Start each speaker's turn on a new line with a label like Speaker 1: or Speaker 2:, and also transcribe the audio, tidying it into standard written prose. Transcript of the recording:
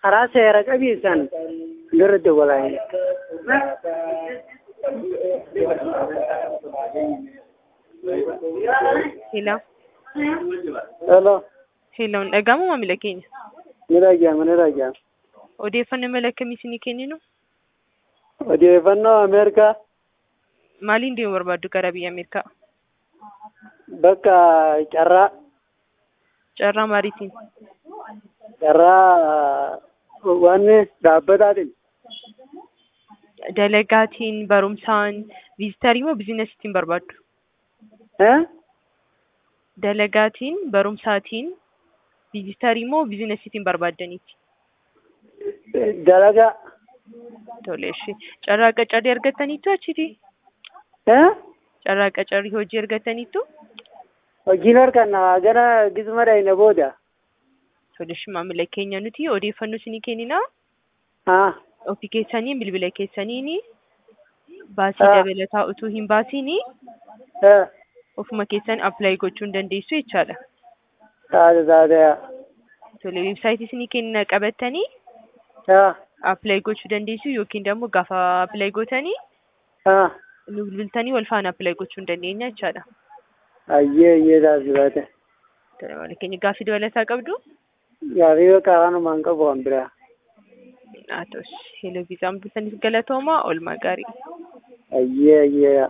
Speaker 1: karaa seera qabeessan gara dabalaa.
Speaker 2: Hello.
Speaker 1: Hello.
Speaker 2: Hello. Dhagahamu maamila keenya.
Speaker 1: Ni dhagahama.
Speaker 2: Odeeffannoo mala akkamii isinii kenninu?
Speaker 1: Odeeffannoo Ameerikaa
Speaker 2: Maaliin deemuu barbaaddu gara biyya Ameerikaa?
Speaker 1: bakka carraa
Speaker 2: Carraa maaliitiin?
Speaker 1: carraa waan dhaabbataatiin.
Speaker 2: Dalagaatiin, barumsaan, viizitarii moo biizinasiitiin barbaaddu? Dalagaatiin, barumsaatiin, viizitarii moo biizinasiitiin barbaaddaniiti?
Speaker 1: Dalagaa.
Speaker 2: Tole ishee. Carraa qacarrii argattaniittu achiiti? Carraa qacarrii hojii argattaniittu?
Speaker 1: Hojiin harkannaa gara gizma dhayna booda.
Speaker 2: Tole ishee maamila keenya nuti odeeffannoo isinii kenninaa. Ofii keessaniin bilbila keessaniin baasii dabalataa utuu hin baasiin ofuma keessan appilaayi gochuu hin dandeessu jechaadha.
Speaker 1: Taatee.
Speaker 2: Tole weebsaayitii isinii kennina qabattanii appilaayi gochuu dandeessu yookiin immoo gaafa appilaayi gootanii nu bilbiltanii wal faana appilaayi gochuu hin dandeenya jechaadha.
Speaker 1: Ayyee taasifate.
Speaker 2: Tole maamila keenya gaaffii dabalataa qabdu?
Speaker 1: Gaaffii qabanumaan qabu kan biraa.
Speaker 2: Atos hello viizaan bilbiltaniif galatooma oolmaa gaarii.
Speaker 1: Ayyee.